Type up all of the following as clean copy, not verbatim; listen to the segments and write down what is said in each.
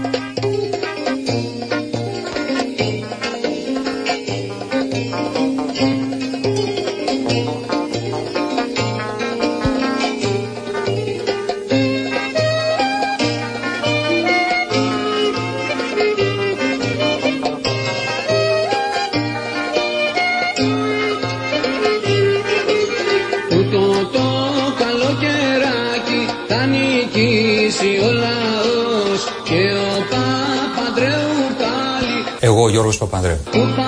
Εγώ ο Γιώργος Παπανδρέου.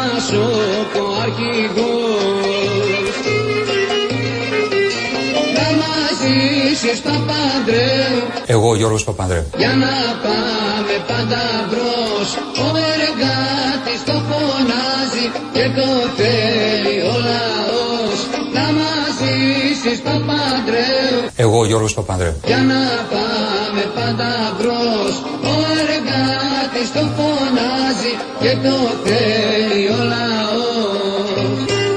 Εγώ ο Γιώργος Παπανδρέου. Για να πάμε πάντα μπρος, ο εργάτης το φωνάζει και το θέλει ο λαός. Να μας ζήσεις Παπανδρέου. Εγώ ο Γιώργος Παπανδρέου. Για να πάμε πάντα μπρος, ο εργάτης το φωνάζει και το θέλει ο λαός.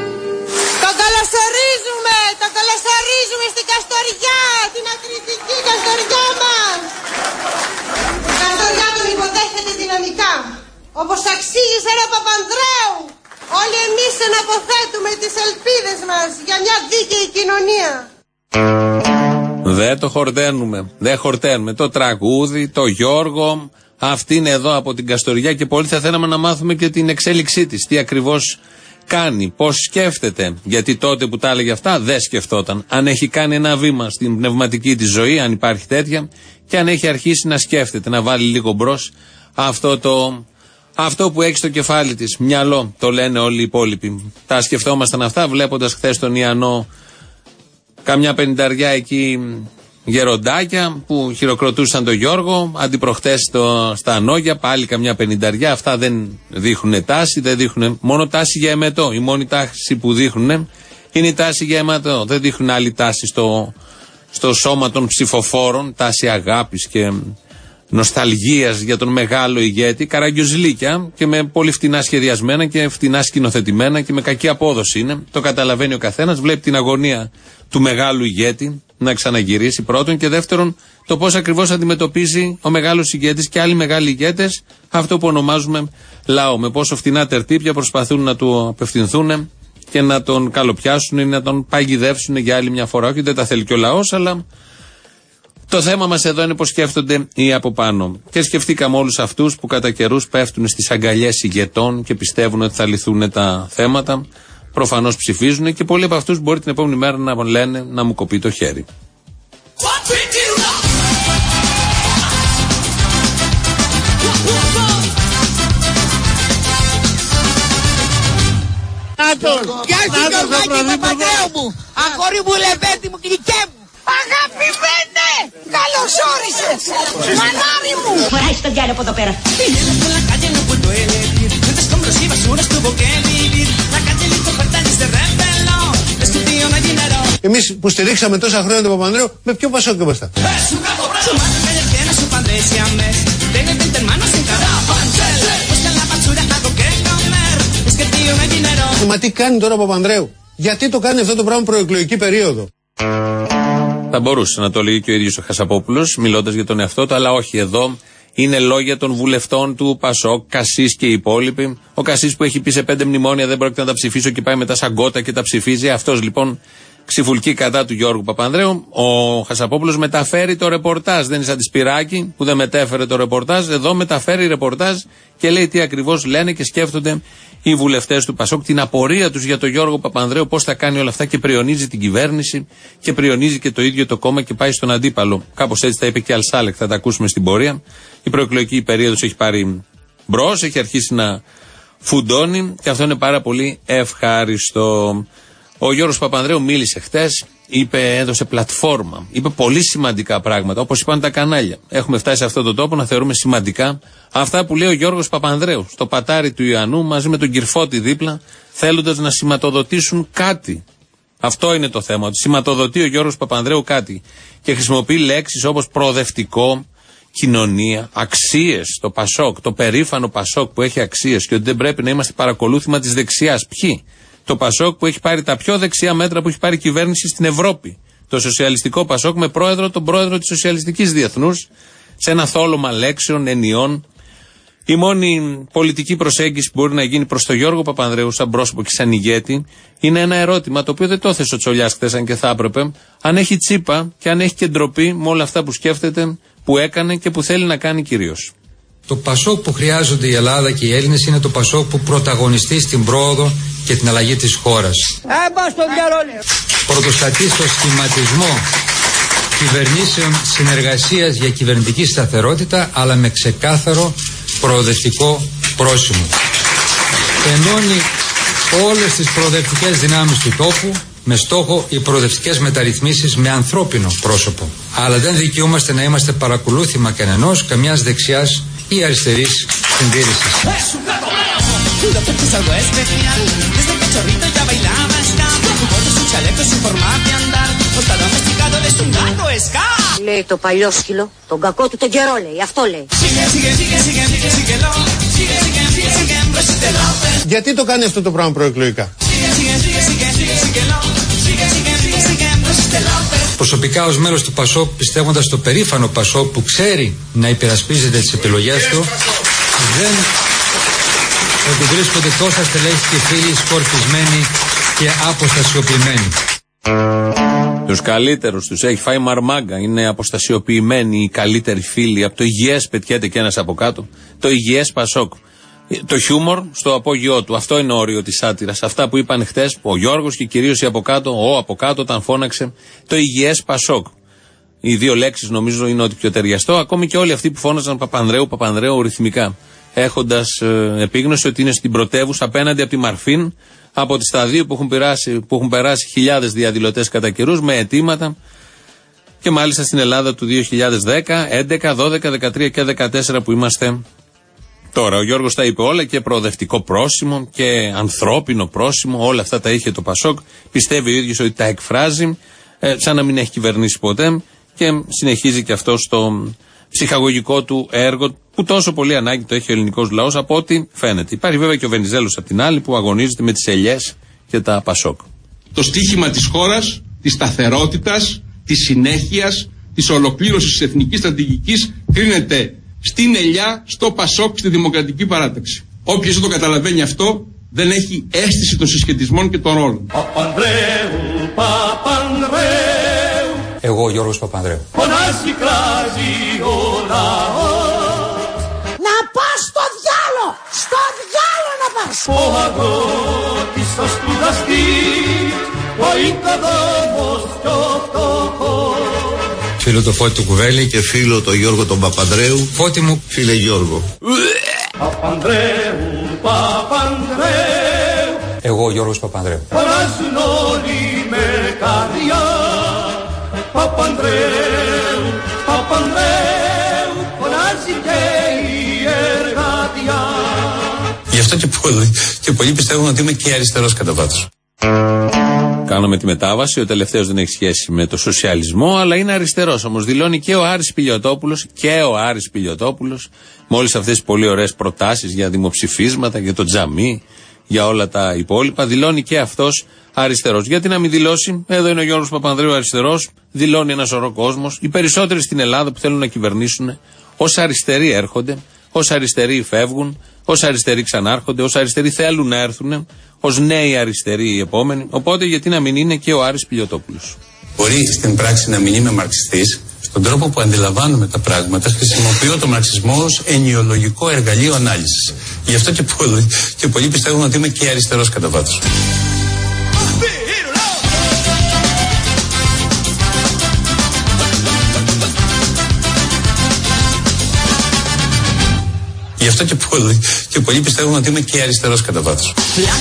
Το καλωσορίζουμε στην Καστοριά, την ακριτική Καστοριά μας. Η Καστοριά τον υποδέχεται δυναμικά, όπως αξίζει σε ένα Παπανδρέου. Όλοι εμείς εναποθέτουμε τις ελπίδες μας για μια δίκαιη κοινωνία. Δεν το χορταίνουμε. Δεν χορταίνουμε το τραγούδι, το Γιώργο. Αυτή είναι εδώ από την Καστοριά και πολύ θα θέλαμε να μάθουμε και την εξέλιξή της. Τι ακριβώς κάνει, πώς σκέφτεται. Γιατί τότε που τα έλεγε αυτά δεν σκεφτόταν. Αν έχει κάνει ένα βήμα στην πνευματική της ζωή, αν υπάρχει τέτοια, και αν έχει αρχίσει να σκέφτεται, να βάλει λίγο μπρος αυτό που έχει στο κεφάλι της. Μυαλό, το λένε όλοι οι υπόλοιποι. Τα σκεφτόμασταν αυτά βλέποντας χθες τον Ιαννό καμιά 50 εκεί γεροντάκια που χειροκροτούσαν τον Γιώργο, αντιπροχτές στα Ανόγια πάλι καμιά 50. Αυτά δεν δείχνουν τάση, δεν δείχνουν μόνο τάση για εμετό. Η μόνη τάση που δείχνουν είναι η τάση για εμετό. Δεν δείχνουν άλλη τάση στο σώμα των ψηφοφόρων, τάση αγάπης και νοσταλγίας για τον μεγάλο ηγέτη. Καραγκιουζλίκια και με πολύ φτηνά σχεδιασμένα και φτηνά σκηνοθετημένα και με κακή απόδοση είναι. Το καταλαβαίνει ο καθένας, βλέπει την αγωνία του μεγάλου ηγέτη να ξαναγυρίσει πρώτον, και δεύτερον το πώς ακριβώς αντιμετωπίζει ο μεγάλος ηγέτης και άλλοι μεγάλοι ηγέτες αυτό που ονομάζουμε λαό. Με πόσο φτηνά τερτύπια προσπαθούν να του απευθυνθούν και να τον καλοπιάσουν ή να τον παγιδεύσουν για άλλη μια φορά. Όχι, δεν τα θέλει και ο λαός, αλλά το θέμα μας εδώ είναι πώς σκέφτονται οι από πάνω. Και σκεφτήκαμε όλους αυτούς που κατά καιρούς πέφτουν στις αγκαλιές ηγετών και πιστεύουν ότι θα λυθούν τα θέματα. Προφανώς ψηφίζουν και πολλοί από αυτούς μπορεί την επόμενη μέρα να λένε να μου κοπεί το χέρι. Γεια σου Γιωργάκη Παπανδρέου μου, αγόρι μου, λεβέντη μου, γλυκέ μου. Αγαπημένε, καλώς όρισες, μανάρι μου. Φοράει στο διάλογο από εδώ πέρα. Εμείς που στηρίξαμε τόσα χρόνια τον Παπανδρέου, με ποιο Πασόκ είμαστε. Μα τι κάνει τώρα ο Παπανδρέου, γιατί το κάνει αυτό το πράγμα προεκλογική περίοδο. Θα μπορούσε να το λέει και ο ίδιος ο Χασαπόπουλος, μιλώντας για τον εαυτό του, αλλά όχι εδώ. Είναι λόγια των βουλευτών του Πασόκ, Κασίς και οι υπόλοιποι. Ο Κασίς που έχει πει σε 5 μνημόνια δεν πρόκειται να τα ψηφίσω και πάει μετά σαν γκότα και τα ψηφίζει. Αυτός λοιπόν ξυφουλκεί κατά του Γιώργου Παπανδρέου. Ο Χασαπόπουλος μεταφέρει το ρεπορτάζ. Δεν είναι σαν τη Σπυράκη που δεν μετέφερε το ρεπορτάζ. Εδώ μεταφέρει ρεπορτάζ και λέει τι ακριβώς λένε και σκέφτονται οι βουλευτές του Πασόκ, την απορία τους για τον Γιώργο Παπανδρέου, πώς θα κάνει όλα αυτά και πριονίζει την κυβέρνηση και πριονίζει και το ίδιο το κόμμα και πάει στον αντίπαλο. Κάπως έτσι τα είπε και Αλσάλεκ, θα τα ακούσουμε στην πορεία. Η προεκλογική περίοδος έχει πάρει μπρος, έχει αρχίσει να φουντώνει και αυτό είναι πάρα πολύ ευχάριστο. Ο Γιώργος Παπανδρέου μίλησε χτες, έδωσε πλατφόρμα, είπε πολύ σημαντικά πράγματα, όπως είπαν τα κανάλια. Έχουμε φτάσει σε αυτόν τον τόπο να θεωρούμε σημαντικά αυτά που λέει ο Γιώργος Παπανδρέου στο πατάρι του Ιωαννού μαζί με τον Κυρφώτη δίπλα, θέλοντας να σηματοδοτήσουν κάτι. Αυτό είναι το θέμα, ότι σηματοδοτεί ο Γιώργος Παπανδρέου κάτι και χρησιμοποιεί λέξεις όπως προοδευτικό, κοινωνία, αξίες, το Πασόκ, το περήφανο Πασόκ που έχει αξίες και ότι δεν πρέπει να είμαστε παρακολούθημα της δεξιάς. Ποιοι? Το Πασόκ που έχει πάρει τα πιο δεξιά μέτρα που έχει πάρει η κυβέρνηση στην Ευρώπη. Το σοσιαλιστικό Πασόκ με πρόεδρο τον πρόεδρο της Σοσιαλιστικής Διεθνούς, σε ένα θόλωμα λέξεων, ενιών Η μόνη πολιτική προσέγγιση που μπορεί να γίνει προς τον Γιώργο Παπανδρέου, σαν πρόσωπο και σαν ηγέτη, είναι ένα ερώτημα το οποίο δεν το έθεσε ο Τσολιάς χθες, αν και θα έπρεπε. Αν έχει τσίπα και αν έχει και ντροπή με όλα αυτά που σκέφτεται, που έκανε και που θέλει να κάνει κυρίως. Το Πασόκ που χρειάζονται η Ελλάδα και οι Έλληνες είναι το Πασόκ που πρωταγωνιστεί στην πρόοδο και την αλλαγή της χώρας. Πρωτοστατεί στο σχηματισμό κυβερνήσεων συνεργασίας για κυβερνητική σταθερότητα, αλλά με ξεκάθαρο προοδευτικό πρόσημο. Ενώνει όλες τις προοδευτικές δυνάμεις του τόπου με στόχο οι προοδευτικές μεταρρυθμίσεις με ανθρώπινο πρόσωπο. Αλλά δεν δικαιούμαστε να είμαστε παρακολούθημα κανενός, καμιάς δεξιάς ή αριστερής συντήρησης. Λέει το παλιό σκύλο, τον κακό του τον καιρό λέει, αυτό λέει. Γιατί το κάνει αυτό το πράγμα προεκλογικά? Προσωπικά ως μέλος του Πασόκ, πιστεύοντας στο περήφανο Πασόκ που ξέρει να υπερασπίζεται τις επιλογές του, δεν ότι βρίσκονται τόσα στελέχη και φίλοι σκορπισμένοι και αποστασιοποιημένοι. Τους καλύτερους τους έχει φάει μαρμάγκα. Είναι αποστασιοποιημένοι οι καλύτεροι φίλοι. Από το υγιές πετιέται και ένας από κάτω. Το υγιές Πασόκ. Το χιούμορ στο απόγειό του. Αυτό είναι όριο της σάτυρας. Αυτά που είπαν χτες ο Γιώργος και κυρίως οι από κάτω, ο από κάτω όταν φώναξε το υγιές Πασόκ. Οι δύο λέξεις νομίζω είναι ότι πιο ταιριαστό. Ακόμη και όλοι αυτοί που φώναζαν Παπανδρέου ρυθμικά. Έχοντας επίγνωση ότι είναι στην πρωτεύουσα απέναντι από τη Μαρφίν, από τις σταδίου που έχουν περάσει χιλιάδες διαδηλωτές κατά καιρούς με αιτήματα, και μάλιστα στην Ελλάδα του 2010, 11, 12, 13 και 14 που είμαστε τώρα. Ο Γιώργος τα είπε όλα, και προοδευτικό πρόσημο και ανθρώπινο πρόσημο, όλα αυτά τα είχε το Πασόκ. Πιστεύει ο ίδιος ότι τα εκφράζει, σαν να μην έχει κυβερνήσει ποτέ, και συνεχίζει και αυτό στο ψυχαγωγικό του έργο που τόσο πολύ ανάγκη το έχει ο ελληνικός λαός, από ό,τι φαίνεται. Υπάρχει βέβαια και ο Βενιζέλος απ' την άλλη που αγωνίζεται με τις ελιές και τα Πασόκ. Το στίχημα της χώρας, της σταθερότητας, της συνέχειας, της ολοκλήρωσης της εθνικής στρατηγικής κρίνεται στην ελιά, στο Πασόκ, στη Δημοκρατική Παράταξη. Όποιος δεν το καταλαβαίνει αυτό δεν έχει αίσθηση των συσχετισμών και των ρόλων. Εγώ, Γιώργος Παπανδρέου. Να πας στο διάλο! Στο διάλο να πας! Ο αγρότης ο σπουδαστής, ο οικοδόμος κι ο φτωχός. Φίλο το Φώτη του Κουβέλη και φίλο το Γιώργο τον Παπανδρέου. Φώτη μου, φίλε Γιώργο. Παπανδρέου, Παπανδρέου. Εγώ, Γιώργος Παπανδρέου. Φωνάζουν όλοι με καρδιά. Παπανδρέου, Παπανδρέου, φωνάζει και η εργατιά. Γι' αυτό και πολλοί πιστεύουν ότι είμαι και αριστερός κατά βάθος. Κάνουμε τη μετάβαση. Ο τελευταίος δεν έχει σχέση με το σοσιαλισμό, αλλά είναι αριστερός. Όμως δηλώνει και ο Άρης Πηλιοτόπουλος με όλες αυτές τις πολύ ωραίες προτάσεις για δημοψηφίσματα, για το τζαμί, για όλα τα υπόλοιπα. Δηλώνει και αυτός αριστερός. Γιατί να μην δηλώσει? Εδώ είναι ο Γιώργος Παπανδρέου αριστερός. Δηλώνει ένα σωρό κόσμος. Οι περισσότεροι στην Ελλάδα που θέλουν να κυβερνήσουν, ως αριστεροί έρχονται, ως αριστεροί φεύγουν, ως αριστεροί ξανάρχονται, ως αριστεροί θέλουν να έρθουν, ως νέοι αριστεροί οι επόμενοι. Οπότε γιατί να μην είναι και ο Άρης Πηλιοτόπουλος? Μπορεί στην πράξη να μην είμαι μαρξιστής. Στον τρόπο που αντιλαμβάνομαι τα πράγματα, χρησιμοποιώ το μαρξισμό ως ενοιολογικό εργαλείο ανάλυσης. Γι' αυτό και πολλοί πιστεύουν ότι είμαι και αριστερός κατά βάθος. Γι' αυτό και πολλοί πιστεύουν ότι είμαι και αριστερός κατά βάθος.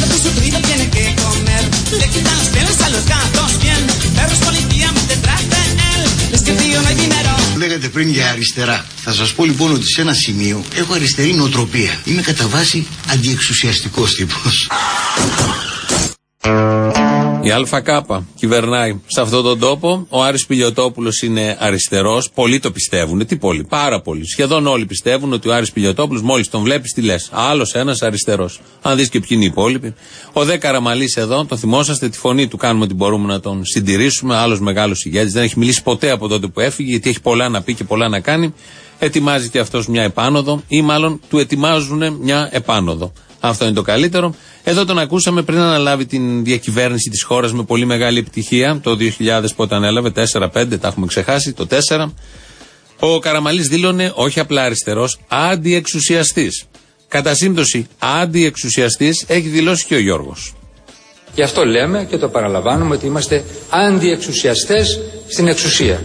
Λέγατε πριν για αριστερά. Θα σας πω λοιπόν ότι σε ένα σημείο έχω αριστερή νοοτροπία. Είμαι κατά βάση αντιεξουσιαστικός τύπος. Η ΑΚ κυβερνάει σε αυτόν τον τόπο. Ο Άρης Πηλιοτόπουλος είναι αριστερός. Πολλοί το πιστεύουν. Τι πολλοί, πάρα πολλοί. Σχεδόν όλοι πιστεύουν ότι ο Άρης Πηλιοτόπουλος, μόλις τον βλέπεις, τι λες. Άλλος ένας αριστερός. Αν δεις και ποιοι είναι οι υπόλοιποι. Ο Δε Καραμαλής εδώ, τον θυμόσαστε, τη φωνή του κάνουμε ότι μπορούμε να τον συντηρήσουμε. Άλλος μεγάλος ηγέτης. Δεν έχει μιλήσει ποτέ από τότε που έφυγε, γιατί έχει πολλά να πει και πολλά να κάνει. Ετοιμάζει και αυτός μια επάνωδο, ή μάλλον του ετοιμάζουν μια επάνωδο. Αυτό είναι το καλύτερο. Εδώ τον ακούσαμε πριν αναλάβει την διακυβέρνηση της χώρας με πολύ μεγάλη επιτυχία. Το 2000 που όταν έλαβε, 4-5, τα έχουμε ξεχάσει, το 4. Ο Καραμαλής δήλωνε όχι απλά αριστερός, αντιεξουσιαστής. Κατά σύμπτωση, αντιεξουσιαστής έχει δηλώσει και ο Γιώργος. Γι' αυτό λέμε και το παραλαμβάνουμε ότι είμαστε αντιεξουσιαστές στην εξουσία.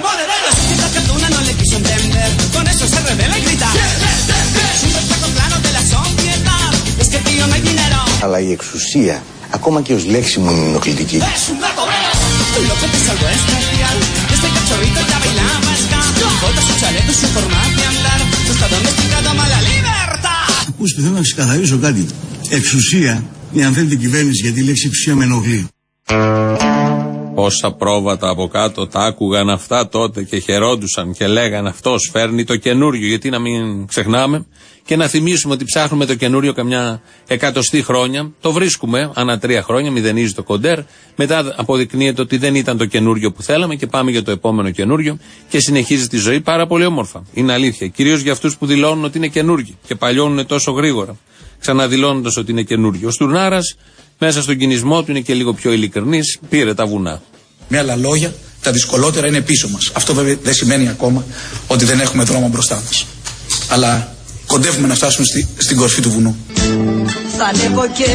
Αλλά η εξουσία, ακόμα και ως λέξη μου, είναι ενοχλητική. Ακούστε, θέλω να ξεκαθαρίσω κάτι. Εξουσία, ή αν θέλετε κυβέρνηση, γιατί η λέξη εξουσία με ενοχλεί. Πόσα πρόβατα από κάτω τα άκουγαν αυτά τότε και χαιρόντουσαν και λέγαν αυτός φέρνει το καινούριο. Γιατί να μην ξεχνάμε και να θυμίσουμε ότι ψάχνουμε το καινούριο καμιά 100 χρόνια. Το βρίσκουμε ανά 3 χρόνια, μηδενίζει το κοντέρ. Μετά αποδεικνύεται ότι δεν ήταν το καινούριο που θέλαμε και πάμε για το επόμενο καινούριο και συνεχίζει τη ζωή πάρα πολύ όμορφα. Είναι αλήθεια. Κυρίως για αυτούς που δηλώνουν ότι είναι καινούργοι και παλιώνουν τόσο γρήγορα, ξαναδηλώνοντας ότι είναι καινούριο. Ο Στουρνάρας, μέσα στον κινησμό του είναι και λίγο πιο ειλικρινής, πήρε τα βουνά. Με άλλα λόγια, τα δυσκολότερα είναι πίσω μας. Αυτό βέβαια δεν σημαίνει ακόμα ότι δεν έχουμε δρόμο μπροστά μας. Αλλά κοντεύουμε να φτάσουμε στην κορφή του βουνού. Θα ανέβω και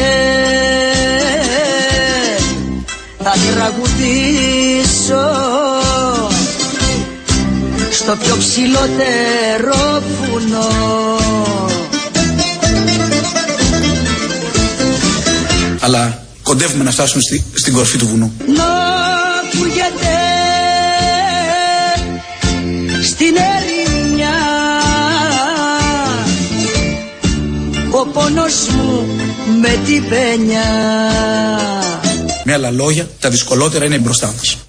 θα τραγουδήσω στο πιο ψηλότερο βουνό. Αλλά κοντεύουμε να φτάσουμε στην κορφή του βουνού. Να ακούγεται στην ερημιά ο πόνος μου με την πένια. Με άλλα λόγια, τα δυσκολότερα είναι μπροστά μας.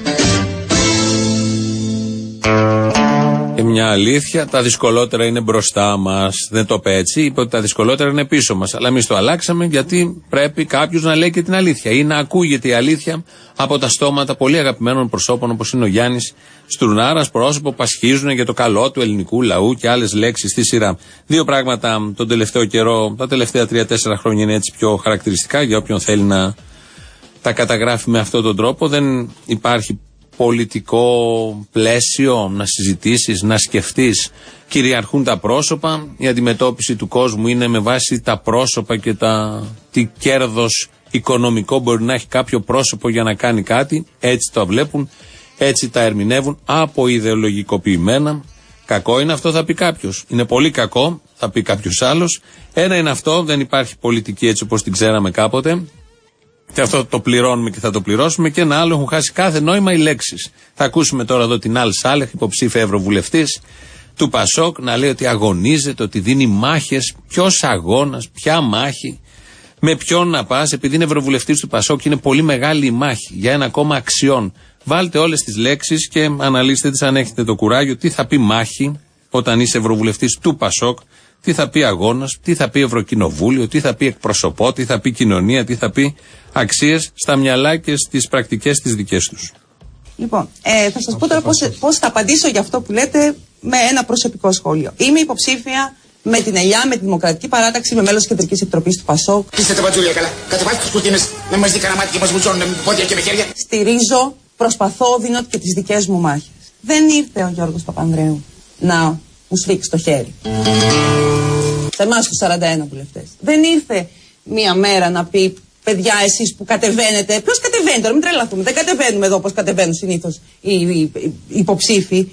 Και μια αλήθεια, τα δυσκολότερα είναι μπροστά μας. Δεν το είπε έτσι, είπε ότι τα δυσκολότερα είναι πίσω μας. Αλλά εμείς το αλλάξαμε γιατί πρέπει κάποιος να λέει και την αλήθεια ή να ακούγεται η αλήθεια από τα στόματα πολύ αγαπημένων προσώπων όπως είναι ο Γιάννης Στουρνάρας, πρόσωπο που ασχίζουν για το καλό του ελληνικού λαού και άλλες λέξεις στη σειρά. Δύο πράγματα τον τελευταίο καιρό, τα τελευταία 3-4 χρόνια είναι έτσι πιο χαρακτηριστικά για όποιον θέλει να τα καταγράφει με αυτόν τον τρόπο. Δεν υπάρχει πολιτικό πλαίσιο να συζητήσεις, να σκεφτείς. Κυριαρχούν τα πρόσωπα, η αντιμετώπιση του κόσμου είναι με βάση τα πρόσωπα και τι κέρδος οικονομικό μπορεί να έχει κάποιο πρόσωπο για να κάνει κάτι. Έτσι το βλέπουν, έτσι τα ερμηνεύουν, αποειδεολογικοποιημένα. Κακό είναι αυτό, θα πει κάποιος. Είναι πολύ κακό, θα πει κάποιος άλλος. Ένα είναι αυτό, δεν υπάρχει πολιτική έτσι όπως την ξέραμε κάποτε. Και αυτό το πληρώνουμε και θα το πληρώσουμε. Και ένα άλλο, έχουν χάσει κάθε νόημα οι λέξεις. Θα ακούσουμε τώρα εδώ την Αλ Σάλεχ, υποψήφια ευρωβουλευτής του Πασόκ, να λέει ότι αγωνίζεται, ότι δίνει μάχες. Ποιος αγώνας, ποια μάχη, με ποιον να πας, επειδή είναι ευρωβουλευτής του Πασόκ, είναι πολύ μεγάλη η μάχη για ένα κόμμα αξιών. Βάλτε όλες τις λέξεις και αναλύστε τις αν έχετε το κουράγιο. Τι θα πει μάχη όταν είσαι ευρωβουλευτής του Πασόκ, τι θα πει αγώνας, τι θα πει Ευρωκοινοβούλιο, τι θα πει εκπροσωπό, τι θα πει κοινωνία, τι θα πει αξίες στα μυαλά και στις πρακτικές τις δικές τους. Λοιπόν, θα σας πω τώρα πώς θα απαντήσω για αυτό που λέτε με ένα προσωπικό σχόλιο. Είμαι υποψήφια με την ΕΛΙΑ, με τη Δημοκρατική Παράταξη, με μέλος της Κεντρικής Επιτροπής του Πασόκ. Είστε τα πατζούλια καλά. Κατεβάστε τους κουρτίνες, να μας δει κανένα μάτι και μας βουτσώνουν με πόδια και με χέρια. Στηρίζω, προσπαθώ, δίνω και τις δικές μου μάχες. Δεν ήρθε ο Γιώργος Παπανδρέου να μου σφίξει το χέρι. Σε εμάς τους 41 βουλευτές. Δεν ήρθε μία μέρα να πει, παιδιά, εσείς που κατεβαίνετε. Ποιος κατεβαίνει τώρα, μην τρελαθούμε. Δεν κατεβαίνουμε εδώ όπως κατεβαίνουν συνήθως οι υποψήφοι.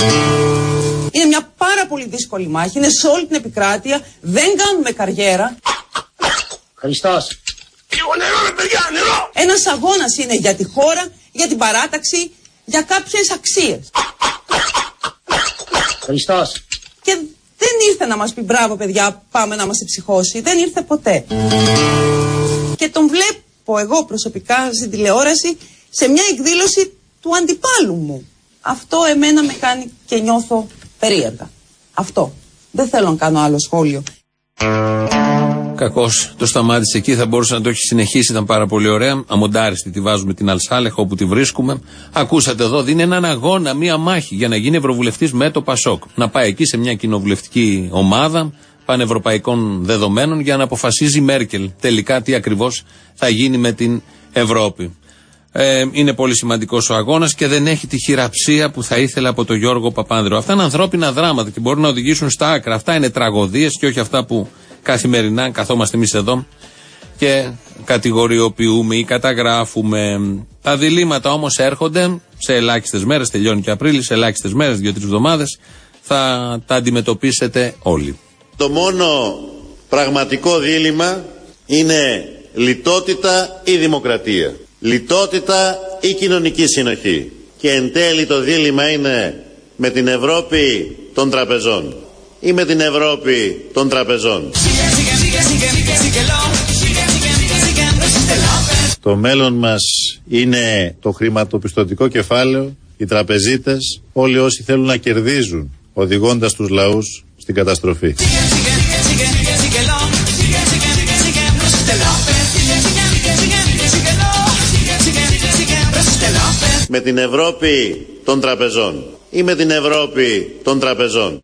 Είναι μια πάρα πολύ δύσκολη μάχη. Είναι σε όλη την επικράτεια. Δεν κάνουμε καριέρα. Χριστός. Λίγο νερό, ρε παιδιά, νερό. Ένας αγώνας είναι για τη χώρα, για την παράταξη, για κάποιες αξίες. Χριστός. Και δεν ήρθε να μας πει μπράβο παιδιά, πάμε να μας εψυχώσει. Δεν ήρθε ποτέ. Και τον βλέπω πω εγώ προσωπικά στην τηλεόραση σε μια εκδήλωση του αντιπάλου μου. Αυτό εμένα με κάνει και νιώθω περίεργα. Αυτό. Δεν θέλω να κάνω άλλο σχόλιο. Κακώς το σταμάτησε εκεί, θα μπορούσε να το έχει συνεχίσει, ήταν πάρα πολύ ωραία. Αμοντάριστη τη βάζουμε την Αλσάλεχ όπου τη βρίσκουμε. Ακούσατε εδώ, δίνει έναν αγώνα, μία μάχη για να γίνει ευρωβουλευτής με το Πασόκ. Να πάει εκεί σε μια κοινοβουλευτική ομάδα πανευρωπαϊκών δεδομένων για να αποφασίζει η Μέρκελ τελικά τι ακριβώς θα γίνει με την Ευρώπη. Είναι πολύ σημαντικός ο αγώνας και δεν έχει τη χειραψία που θα ήθελε από τον Γιώργο Παπανδρέου. Αυτά είναι ανθρώπινα δράματα και μπορούν να οδηγήσουν στα άκρα. Αυτά είναι τραγωδίες και όχι αυτά που καθημερινά καθόμαστε εμείς εδώ και κατηγοριοποιούμε ή καταγράφουμε. Τα διλήμματα όμως έρχονται σε ελάχιστες μέρες, τελειώνει και Απρίλη, σε ελάχιστες μέρες, 2-3 εβδομάδες, θα τα αντιμετωπίσετε όλοι. Το μόνο πραγματικό δίλημμα είναι λιτότητα ή δημοκρατία. Λιτότητα ή κοινωνική συνοχή. Και εν τέλει το δίλημμα είναι με την Ευρώπη των τραπεζών ή με την Ευρώπη των τραπεζών. Το μέλλον μας είναι το χρηματοπιστωτικό κεφάλαιο, οι τραπεζίτες, όλοι όσοι θέλουν να κερδίζουν, οδηγώντας τους λαούς στην καταστροφή. Με την Ευρώπη των τραπεζών ή με την Ευρώπη των τραπεζών.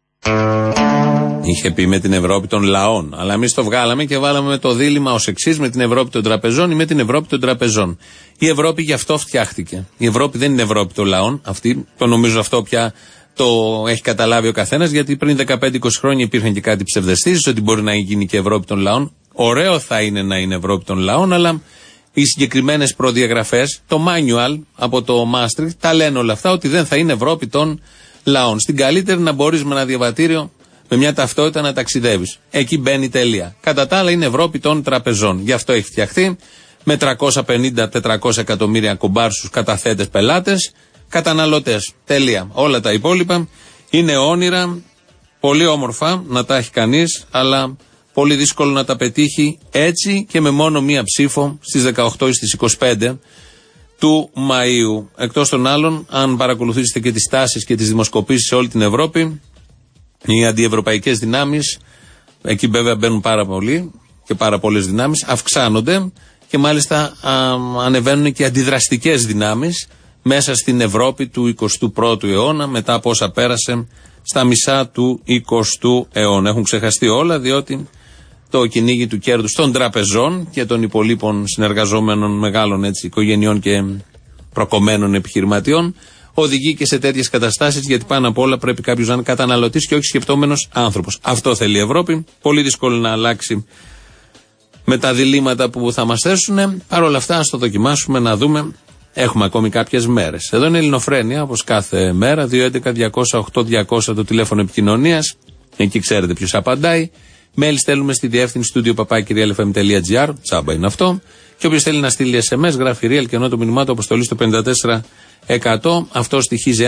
Είχε πει με την Ευρώπη των λαών, αλλά εμείς το βγάλαμε και βάλαμε το δίλημμα ως εξής: με την Ευρώπη των τραπεζών ή με την Ευρώπη των τραπεζών. Η Ευρώπη γι' αυτό φτιάχτηκε. Η Ευρώπη δεν είναι Ευρώπη των λαών. Το νομίζω αυτό πια το έχει καταλάβει ο καθένας, γιατί πριν 15-20 χρόνια υπήρχαν και κάτι ψευδαισθήσεις ότι μπορεί να γίνει και Ευρώπη των λαών. Ωραίο θα είναι να είναι Ευρώπη των λαών, αλλά οι συγκεκριμένες προδιαγραφές, το manual από το Maastricht, τα λένε όλα αυτά, ότι δεν θα είναι Ευρώπη των λαών. Στην καλύτερη να μπορείς με ένα διαβατήριο, με μια ταυτότητα να ταξιδεύεις. Εκεί μπαίνει τελεία. Κατά τα άλλα είναι Ευρώπη των τραπεζών. Γι' αυτό έχει φτιαχτεί με 350-400 εκατομμύρια κομπάρσους καταθέτες πελάτες, καταναλωτές. Τελεία. Όλα τα υπόλοιπα είναι όνειρα, πολύ όμορφα να τα έχει κανείς, αλλά πολύ δύσκολο να τα πετύχει έτσι και με μόνο μία ψήφο στις 18 ή στις 25 του Μαΐου. Εκτός των άλλων, αν παρακολουθήσετε και τις τάσεις και τις δημοσκοπήσεις σε όλη την Ευρώπη, οι αντιευρωπαϊκές δυνάμεις, εκεί βέβαια μπαίνουν πάρα πολλοί και πάρα πολλές δυνάμεις, αυξάνονται και μάλιστα ανεβαίνουν και αντιδραστικές δυνάμεις μέσα στην Ευρώπη του 21ου αιώνα, μετά από όσα πέρασε στα μισά του 20ου αιώνα. Έχουν ξεχαστεί όλα, διότι το κυνήγι του κέρδους των τραπεζών και των υπολείπων συνεργαζόμενων μεγάλων οικογενειών και προκομμένων επιχειρηματιών οδηγεί και σε τέτοιες καταστάσεις, γιατί πάνω απ' όλα πρέπει κάποιος να είναι καταναλωτής και όχι σκεπτόμενος άνθρωπος. Αυτό θέλει η Ευρώπη. Πολύ δύσκολο να αλλάξει με τα διλήμματα που θα μας θέσουν. Παρ' όλα αυτά, ας το δοκιμάσουμε να δούμε. Έχουμε ακόμη κάποιες μέρες. Εδώ είναι η Ελληνοφρένεια, όπως κάθε μέρα. 211-208-200 το τηλέφωνο επικοινωνίας. Εκεί ξέρετε ποιος απαντάει. Mail στέλνουμε στη διεύθυνση studio@realfm.gr. Τσάμπα είναι αυτό. Και όποιος θέλει να στείλει SMS, γράφει real και ενώ το μηνυμά του αποστολή στο 54%. Αυτό στοιχίζει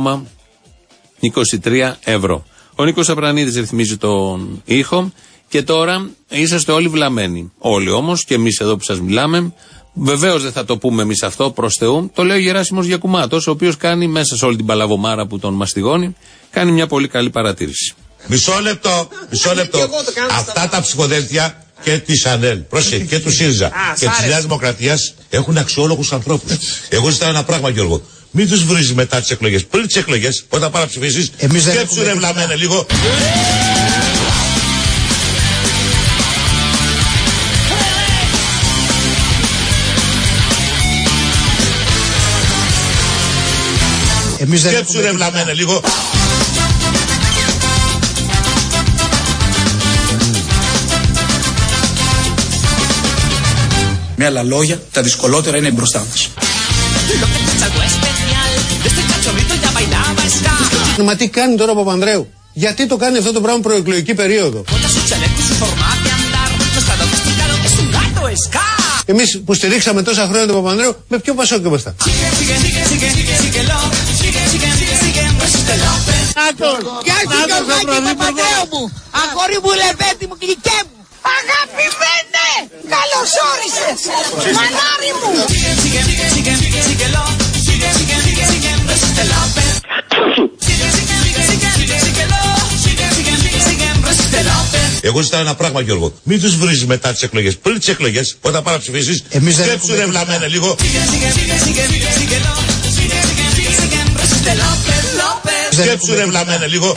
1,23 ευρώ. Ο Νίκος Απρανίδης ρυθμίζει τον ήχο. Και τώρα είσαστε όλοι βλαμμένοι. Όλοι όμως, και εμείς εδώ που σας μιλάμε. Βεβαίως δεν θα το πούμε εμείς αυτό, προς Θεού. Το λέει ο Γεράσιμος Γιακουμάτος, ο οποίος κάνει μέσα σε όλη την παλαβομάρα που τον μαστιγώνει, κάνει μια πολύ καλή παρατήρηση. Μισό λεπτό. Αυτά τα ψηφοδέλτια και τη Σανέλ, πρόσεχε, και του ΣΥΡΙΖΑ και τη Νέα Δημοκρατία έχουν αξιόλογους ανθρώπους. Εγώ ζητάω ένα πράγμα, Γιώργο. Μην τους βρίζεις μετά τις εκλογές. Πριν τις εκλογές, όταν πάει να ψηφίσεις, σκέψου ρε βλαμμένε λίγο. Σκέψου ρε βλαμμένε λίγο. Με άλλα λόγια, τα δυσκολότερα είναι μπροστά μας. Μα τι κάνει τώρα ο Παπανδρέου? Γιατί το κάνει αυτό το πράγμα προεκλογική περίοδο? Εμείς που στηρίξαμε τόσα χρόνια τον Παπανδρέου, με ποιο Πασόκ είμαστε? Γεια σου Γιωργάκη Παπανδρέου μου, αγόρι μου, λεβέντη μου, γλυκέ μου, αγαπημένε! Καλώς όρισες, μανάρι μου. Εγώ ζητάω ένα πράγμα, Γιώργο. Μην τους βρίζεις μετά τις εκλογές. Πριν τις εκλογές, όταν πάνε να ψηφίσεις, σκέψου ρε βλαμμένα λίγο. Σκέψου ρε βλαμμένα λίγο.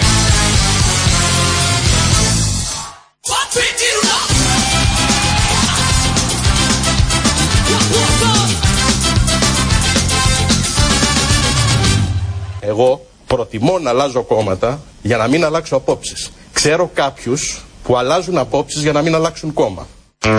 Εγώ προτιμώ να αλλάζω κόμματα για να μην αλλάξω απόψεις. Ξέρω κάποιους που αλλάζουν απόψεις για να μην αλλάξουν κόμμα.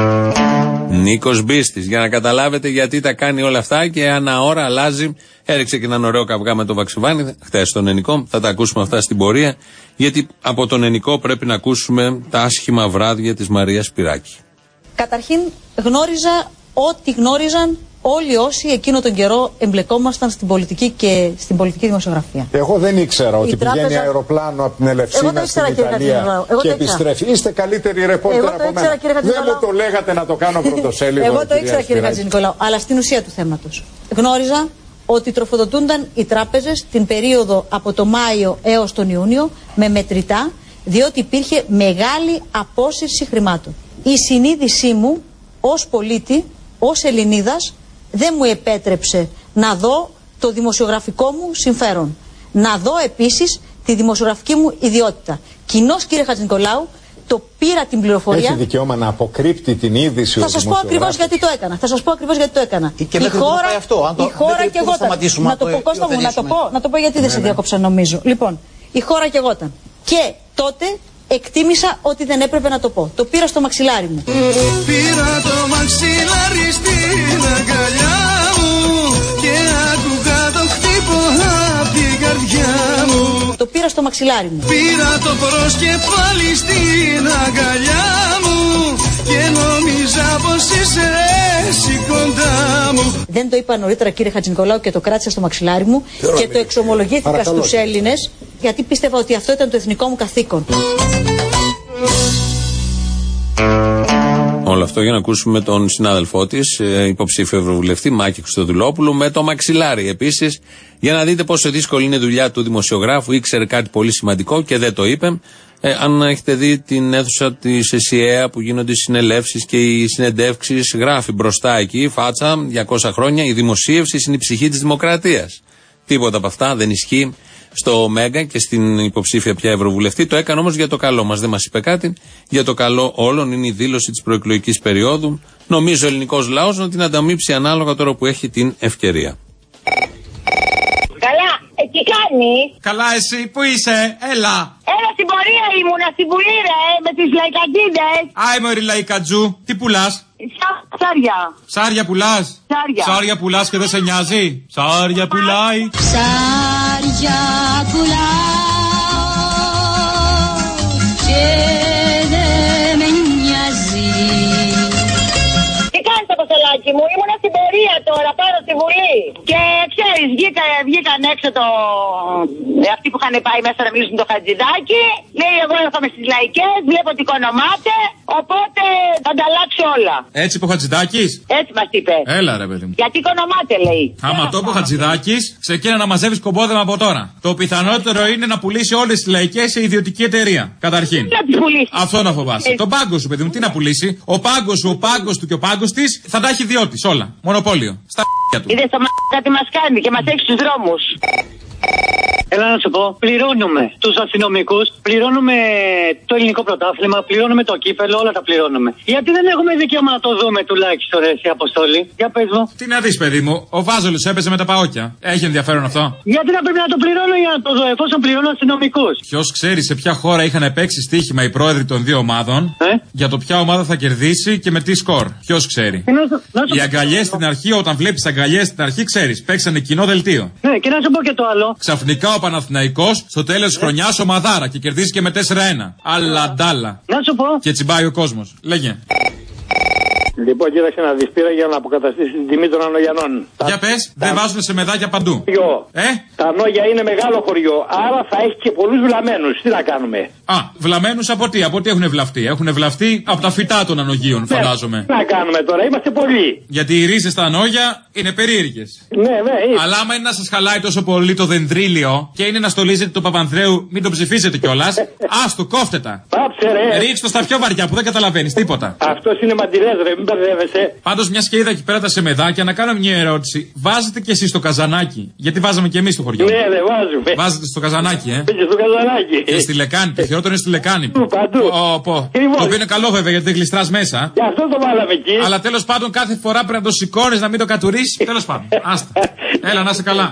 Νίκος Μπίστης, για να καταλάβετε γιατί τα κάνει όλα αυτά και ανά ώρα αλλάζει. Έριξε και έναν ωραίο καυγά με τον Βαξιβάνη χθες στον Ενικό. Θα τα ακούσουμε αυτά στην πορεία, γιατί από τον Ενικό πρέπει να ακούσουμε τα άσχημα βράδια της Μαρίας Σπυράκη. Καταρχήν γνώριζα ό,τι γνώριζαν όλοι όσοι εκείνο τον καιρό εμπλεκόμασταν στην πολιτική και στην πολιτική δημοσιογραφία. Εγώ δεν ήξερα ότι πηγαίνει αεροπλάνο από την Ελευσίνα στην Ιταλία και επιστρέφει. Είστε καλύτεροι ρεπόρτερ από μένα. Δεν μου το λέγατε να το κάνω πρωτοσέλιδο. Εγώ το ήξερα, κύριε Χατζηνικολάου, αλλά στην ουσία του θέματος. Γνώριζα ότι τροφοδοτούνταν οι τράπεζες την περίοδο από το Μάιο έως τον Ιούνιο με μετρητά, διότι υπήρχε μεγάλη απόσυρση χρημάτων. Η συνείδησή μου ως πολίτη, ως Ελληνίδας, δεν μου επέτρεψε να δω το δημοσιογραφικό μου συμφέρον. Να δω επίσης τη δημοσιογραφική μου ιδιότητα. Κοινώς, κύριε Χατζηνικολάου, το πήρα την πληροφορία. Έχει δικαίωμα να αποκρύπτει την είδηση. Θα σας πω ακριβώς γιατί το έκανα. Και μέχρι το πάει αυτό. Η χώρα και εγώ. Να το πω γιατί δεν σε διάκοψα, νομίζω. Λοιπόν, η χώρα και εγώ. Και τότε εκτίμησα ότι δεν έπρεπε να το πω. Το πήρα στο μαξιλάρι μου. Πήρα το μαξιλάρι στην αγκαλιά μου και άκουγα το χτύπο απ' την καρδιά μου. Το πήρα στο μαξιλάρι μου. Πήρα το προσκεφάλι στην αγκαλιά μου και νόμιζα πως είσαι εσύ κοντά μου. Δεν το είπα νωρίτερα, κύριε Χατζηνικολάου, και το κράτησα στο μαξιλάρι μου και το εξομολογήθηκα στους Έλληνες, γιατί πίστευα ότι αυτό ήταν το εθνικό μου καθήκον. Όλο αυτό για να ακούσουμε τον συνάδελφό της, υποψήφιο ευρωβουλευτή Μάκη Χριστοδουλόπουλου, με το μαξιλάρι επίσης, για να δείτε πόσο δύσκολη είναι η δουλειά του δημοσιογράφου. Ήξερε κάτι πολύ σημαντικό και δεν το είπε. Αν έχετε δει την αίθουσα της ΕΣΥΑ που γίνονται οι συνελεύσεις και οι συνεντεύξεις, γράφει μπροστά εκεί, φάτσα, 200 χρόνια, η δημοσίευση είναι η ψυχή της δημοκρατίας. Τίποτα από αυτά δεν ισχύει στο Μέγκα και στην υποψήφια πια ευρωβουλευτή. Το έκανε όμως για το καλό μας. Δεν μας είπε κάτι. Για το καλό όλων είναι η δήλωση της προεκλογικής περίοδου. Νομίζω ο ελληνικός λαός να την ανταμείψει ανάλογα τώρα που έχει την ευκαιρία. Καλά, τι κάνεις? Καλά, εσύ που είσαι, έλα. Έλα, στην πορεία ήμουνα, στην πουλή ρε, με τις λαϊκαντίδες. Άι μωρή λαϊκατζού, τι πουλάς? Σάρια. Σάρια πουλάς? Σάρια. Σάρια πουλάς και δεν σε νοιάζει? Σάρια πουλάει. Σάρια πουλάω και δεν με νοιάζει. Τι κάνεις, Αποστολάκη μου? Ήμουνα στην πορεία τώρα, πάνω στη Βουλή. Και ξέρεις, βγήκαν έξω αυτοί που είχαν πάει μέσα να μιλήσουν το Χατζηδάκι. Λέει, εγώ έρχομαι στις λαϊκές, βλέπω ότι οικονομάτε, οπότε θα ανταλλάξω όλα. Έτσι είπε ο Χατζηδάκης? Έτσι μας είπε. Έλα ρε παιδί μου. Γιατί οικονομάτε, λέει. Άμα το είπε ο Χατζηδάκης, ξεκίνα να μαζεύεις κομπόδεμα από τώρα. Το πιθανότερο είναι να πουλήσει όλες τις λαϊκές σε ιδιωτική εταιρεία. Καταρχήν. Να τις πουλήσει. Αυτό να φοβάσαι. Τον πάγκο σου, παιδί μου, τι να πουλήσει? Ο πάγκος σου, ο πάγκος του και ο πάγκος της θα τα έχει ιδιώτης όλα. Μονοπόλιο. Στα του. Είδες το κάτι μας κάνει και μας έχει στους δρόμους. Έλα να σου πω, πληρώνουμε τους αστυνομικούς, πληρώνουμε το ελληνικό πρωτάθλημα, πληρώνουμε το κύπελο, όλα τα πληρώνουμε. Γιατί δεν έχουμε δικαίωμα να το δούμε τουλάχιστον ρε, εσύ Αποστόλη? Για πες μου. Τι να δεις, παιδί μου, ο Βάζολος έπαιζε με τα παόκια. Έχει ενδιαφέρον αυτό? Γιατί να πρέπει να το πληρώνω για να το δω, εφόσον πληρώνω αστυνομικούς? Ποιος ξέρει σε ποια χώρα είχαν παίξει στοίχημα οι πρόεδροι των δύο ομάδων για το ποια ομάδα θα κερδίσει και με τι σκορ? Ποιος ξέρει? Οι αγκαλιές στην αρχή, όταν βλέπεις αγκαλιές στην αρχή, ξέρεις, παίξανε κοινό δελτίο. Ναι, και να σου πω και το άλλο. Ξαφνικά ο Παναθηναϊκός στο τέλος της χρονιάς ομαδάρα και κερδίζει και με 4-1. Αλλά ντάλα. Να σου πω. Και τσιμπάει ο κόσμος. Λέγε. Λοιπόν, κοίταξε να δεις, πήρα για να αποκαταστήσει την τιμή των Ανογιανών. Για πες, δεν βάζουν σε μεδάκια παντού. Τα Ανόγια είναι μεγάλο χωριό, άρα θα έχει και πολλούς βλαμμένους. Τι να κάνουμε? Α, βλαμμένους από τι έχουν βλαφτεί? Έχουν βλαφτεί από τα φυτά των ανογείων, φαντάζομαι. Τι να κάνουμε τώρα, είμαστε πολλοί. Γιατί οι ρίζες στα ανόγια είναι περίεργες. Ναι. Αλλά άμα είναι να σας χαλάει τόσο πολύ το δεντρίλιο και είναι να στολίζετε τον Παπανδρέου, μην τον ψηφίσετε κιόλας. Άστο, κόφτε τα. Πάψε ρε. Ρίξτε το στα πιο βαριά που δεν καταλαβαίνεις τίποτα. Αυτός είναι μαντιρές ρε, μην μπερδεύεσαι. Πάντως, μια και είδα εκεί πέρα τα σεμεδάκια, να κάνω μια ερώτηση. Βάζετε κι εσείς στο καζανάκι? Γιατί βάζαμε κι εμείς στο χωριό. Ναι, δεν βάζουμε. Βάζετε στο καζανάκι, Και στο καζανάκι. Και στη λεκάνη. Το χειρότερο είναι στη λεκάνη. Παντού. Το οποίο είναι καλό βέβαια γιατί δεν γλιστράς μέσα. Γι' αυτό το βάλαμε εκεί. Αλλά τέλος πάντων κάθε φορά πρέπει να το σηκώνεις, να μην το κατουρίσει. Τέλος πάντων. Άστα. Έλα, να είσαι καλά.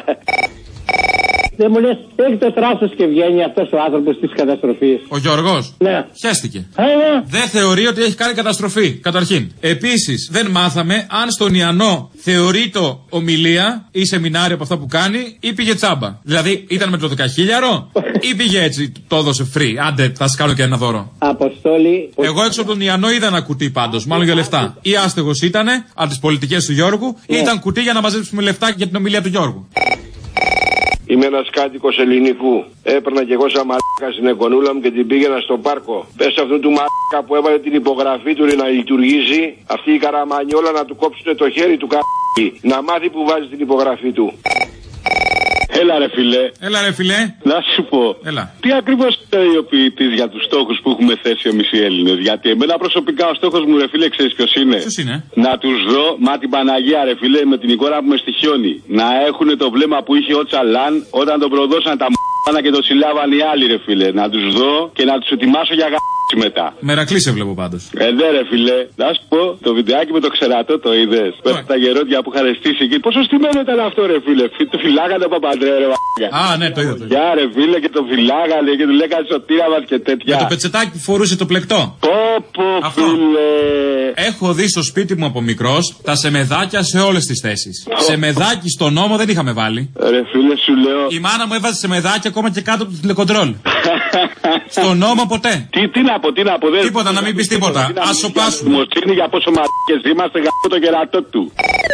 Δεν μου λες, έχει το θράσος και βγαίνει αυτός ο άνθρωπος της καταστροφής. Ο Γιώργος. Ναι. Χαίστηκε. Δεν θεωρεί ότι έχει κάνει καταστροφή, καταρχήν. Επίσης, δεν μάθαμε αν στον Ιαννό θεωρεί το ομιλία ή σεμινάριο από αυτά που κάνει ή πήγε τσάμπα. Δηλαδή, ήταν με το 10.000 ή πήγε έτσι, το έδωσε free. Άντε, θα σας κάνω και ένα δώρο. Αποστόλη. Εγώ έξω από τον Ιαννό είδα ένα κουτί πάντως, μάλλον για λεφτά. Ή άστεγος ήτανε, από τις πολιτικές του Γιώργου, ή ήταν κουτί για να μαζέψουμε λεφτά για την ομιλία του Γιώργου. Είμαι ένας κάτοικος ελληνικού. Έπαιρνα κι εγώ σαν μαλάκα στην εγγονούλα μου και την πήγαινα στο πάρκο. Πες αυτού του μαλάκα που έβαλε την υπογραφή του να λειτουργήσει, αυτή η καραμανιόλα να του κόψουν το χέρι του να μάθει που βάζει την υπογραφή του. Έλα ρε φιλέ. Έλα ρε φιλέ. Να σου πω. Έλα. Τι ακριβώς είναι ο ποιητής για τους στόχους που έχουμε θέσει εμείς οι Έλληνες? Γιατί εμένα προσωπικά ο στόχος μου ρε φίλε ξέρεις ποιος είναι? Ποιος είναι? Να τους δω, μα την Παναγία ρε φίλε με την εικόνα που με στοιχιώνει. Να έχουν το βλέμμα που είχε ο Τσαλάν όταν τον προδώσαν τα μ***ανα και το συλλάβαν οι άλλοι ρε φίλε. Να τους δω και να τους ετοιμάσω για μετά. Μερακλή σε βλέπω πάντως. Ναι ρε φίλε, να σου πω, το βιντεάκι με το ξερατό το είδες? Τα γερόντια που είχαν στήσει εκεί. Πόσο στημένο ήταν αυτό ρε φίλε? Το φυλάγανε Παπαντρέου ρε β***α. Α, ναι, το είδα. Γεια ρε φίλε και το φυλάγανε και του λέγανε σωτήρα μας και τέτοια. Για το πετσετάκι που φορούσε το πλεκτό. Πω φίλε. Έχω δει στο σπίτι μου από μικρός τα σεμεδάκια σε όλες τις θέσεις. Σεμεδάκι στο νόμο δεν είχαμε βάλει. Ρε φίλε σου λέω. Η μάνα μου έβαζε σεμεδάκια ακόμα και κάτω από το τηλεκοντρόλ. Στο νόμο ποτέ. Τι να πω, τίποτα, να μην πεις τίποτα. Ας σοπάσουμε. Δημοσύνη για πόσο μαρκές είμαστε γαμπό το κερατό του.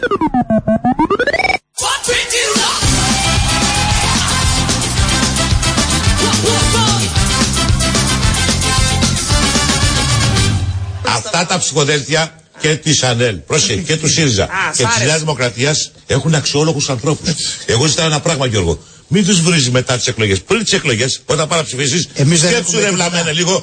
Αυτά τα ψηφοδέλτια και τη ΑΝΕΛ, πρόσεχε, και του ΣΥΡΙΖΑ και τη Νέα Δημοκρατία έχουν αξιόλογους ανθρώπους. Εγώ ζητάω ένα πράγμα, Γιώργο. Μην τους βρίζεις μετά τις εκλογές. Πριν τις εκλογές, όταν πάει να ψηφίσεις, σκέψου ρε βλαμμένε λίγο.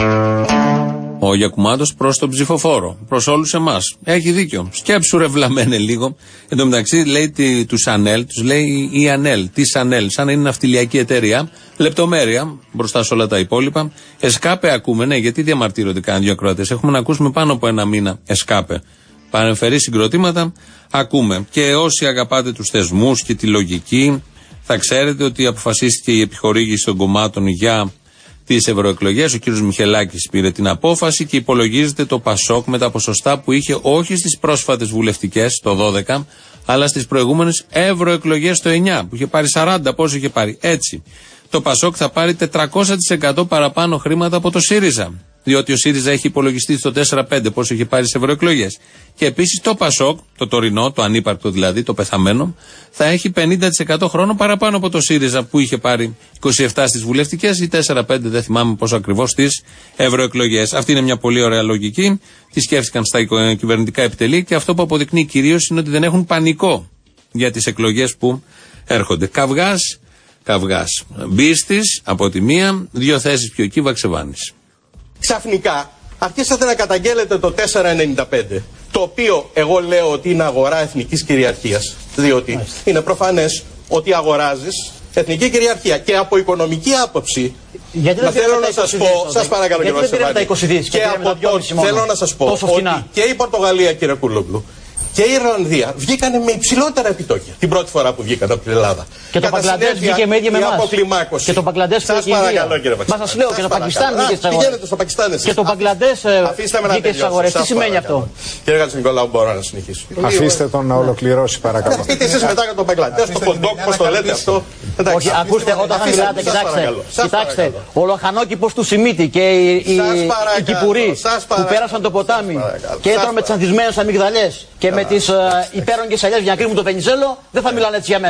Ο Γιακουμάτος προς τον ψηφοφόρο, προς όλους εμάς. Έχει δίκιο. Σκέψου ρε βλαμμένε λίγο. Εν τω μεταξύ λέει τους ΑΝΕΛ, τους λέει η ΑΝΕΛ, της ΑΝΕΛ, σαν να είναι ναυτιλιακή εταιρεία. Λεπτομέρεια μπροστά σε όλα τα υπόλοιπα. Εσκάπε ακούμε, ναι, γιατί διαμαρτύρονται καν δύο ακροατές. Έχουμε να ακούσουμε πάνω από ένα μήνα εσκάπε. Παρεμφερεί συγκροτήματα ακούμε. Και όσοι αγαπάτε τους θεσμούς και τη λογική, θα ξέρετε ότι αποφασίστηκε η επιχορήγηση των κομμάτων για τις ευρωεκλογές. Ο κ. Μιχελάκης πήρε την απόφαση και υπολογίζεται το ΠΑΣΟΚ με τα ποσοστά που είχε όχι στις πρόσφατες βουλευτικές το 12, αλλά στις προηγούμενες ευρωεκλογές το 9, που είχε πάρει 40, πόσο είχε πάρει. Έτσι, το ΠΑΣΟΚ θα πάρει 400% παραπάνω χρήματα από το ΣΥΡΙΖΑ. Διότι ο ΣΥΡΙΖΑ έχει υπολογιστεί στο 4-5 πόσο είχε πάρει σε ευρωεκλογές. Και επίσης το ΠΑΣΟΚ, το τωρινό, το ανύπαρκτο δηλαδή, το πεθαμένο, θα έχει 50% χρόνο παραπάνω από το ΣΥΡΙΖΑ που είχε πάρει 27 στις βουλευτικές ή 4-5, δεν θυμάμαι πόσο ακριβώς, στις ευρωεκλογές. Αυτή είναι μια πολύ ωραία λογική. Τη σκέφτηκαν στα κυβερνητικά επιτελεία και αυτό που αποδεικνύει κυρίως είναι ότι δεν έχουν πανικό για τις εκλογές που έρχονται. Καυγάς. Μπίστης από τη μία, 2 θέσεις πιο εκεί, Βαξεβάνης. Ξαφνικά αρχίσατε να καταγγέλλετε το 4,95, το οποίο εγώ λέω ότι είναι αγορά εθνικής κυριαρχίας, διότι είναι προφανές ότι αγοράζεις εθνική κυριαρχία και από οικονομική άποψη. Γιατί δεν θέλω να σας πω, σας παρακαλώ κύριε Βασιλevάνη, και από το θέλω να σας πω ότι και η Πορτογαλία, κύριε Κούλογλου, και η Ιρλανδία βγήκανε με υψηλότερα επιτόκια την πρώτη φορά που βγήκαν από την Ελλάδα. Και το Μπαγκλαντές βγήκε με ίδια με εμάς. Και το Μπαγκλαντές σας παρακαλώ κύριε Βασιλevάνη. Μα σας λέω και το Πακιστάν βγήκε στις αγορές. Πηγαίνετε στο Πακιστάν εσείς. Και το Μπαγκλαντές βγήκε στις αγορές. Τι σημαίνει αυτό? Κύριε Κατσικολάου, μπορώ να συνεχίσω. Αφήστε τον να ολοκληρώσει παρακαλώ. Πείτε εσείς μετά για τον Μπαγκλαντές, το κοντόκ, πώς το λέτε αυτό. Όχι, ακούστε, όταν θα μιλάτε, κοιτάξτε, ο λοχανόκηπος του Σιμίτη και οι Κυπουροί που πέρασαν το ποτάμι και ήταν με τις ανθισμένες αμυγδαλιές και με τις υπέρογγες ελιές για να κρύβουν το Βενιζέλο, δεν θα μιλάνε έτσι για μένα.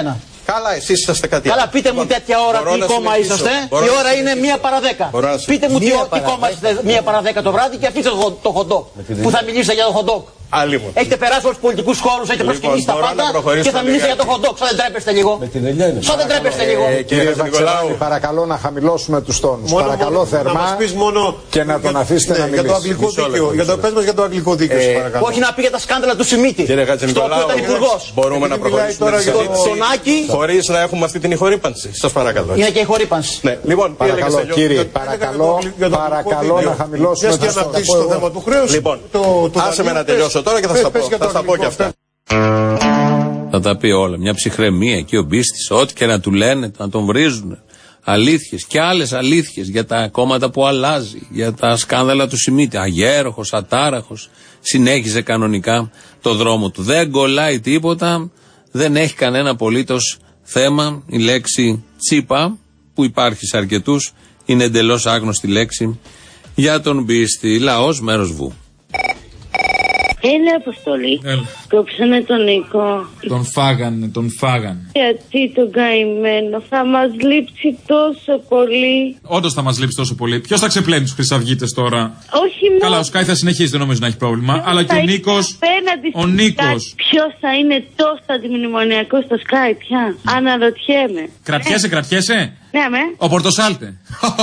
Καλά, εσείς είσαστε κάτι άλλο. Καλά, πείτε μου τέτοια ώρα τι κόμμα είσαστε. Η ώρα είναι 1 παρά 10. Πείτε μου τι κόμμα είσαστε 1 παρά 10 το βράδυ και αφήστε το hot dog. Που θα μιλήσετε για το hot dog. Έχετε περάσει όλους τους πολιτικούς χώρους, έχετε προσκυνήσει τα πάντα και θα μιλήσετε για το hot dog. Σαν δεν τρέπεστε λίγο. Σαν δεν τρέπεστε λίγο. Κύριε Βαξελάκη, παρακαλώ να χαμηλώσουμε τους τόνους. Παρακαλώ θερμά και να τον αφήσετε να μιλήσει. Για το αγγλικό δίκαιο, παρακαλώ. Όχι να πει για τα σκάνδαλα του Σιμίτη. Κύριε Χατζηνικολάου, μπορούμε να προχωρήσουμε τώρα στον Άκη. Χωρίς να έχουμε αυτή την ηχορύπανση. Σας παρακαλώ. Είναι και ηχορύπανση. Λοιπόν, κύριε, παρακαλώ να χαμηλώσουμε τους τόνους. Λοιπόν, άσε με να τελειώσω τώρα και θα στα πω και αυτά. Θα τα πει όλα. Μια ψυχραιμία εκεί ο Μπίστης, ό,τι και να του λένε, να τον βρίζουν. Αλήθειες και άλλες αλήθειες για τα κόμματα που αλλάζει, για τα σκάνδαλα του Σιμίτη. Αγέροχος, ατάραχος. Συνέχιζε κανονικά το δρόμο του. Δεν κολλάει τίποτα, δεν έχει κανένα απολύτως θέμα. Η λέξη τσίπα που υπάρχει σε αρκετούς είναι εντελώς άγνωστη λέξη για τον Μπίστη. Λαός, μέρος βου. Έλα, Αποστολή. Κόψανε τον Νίκο. Τον φάγανε. Γιατί τον καημένο, θα μας λείψει τόσο πολύ. Όντως θα μας λείψει τόσο πολύ. Ποιος θα ξεπλένει τους χρυσαυγίτες τώρα? Όχι μόνο. Καλά, ο Σκάι θα συνεχίσει, δεν νομίζω να έχει πρόβλημα. Αλλά και ο Νίκος. Ο Νίκος. Ποιος θα είναι τόσο αντιμνημονιακός στο Σκάι πια? Αναρωτιέμαι. Κρατιέσαι. Ναι, με. Ο Πορτοσάλτε.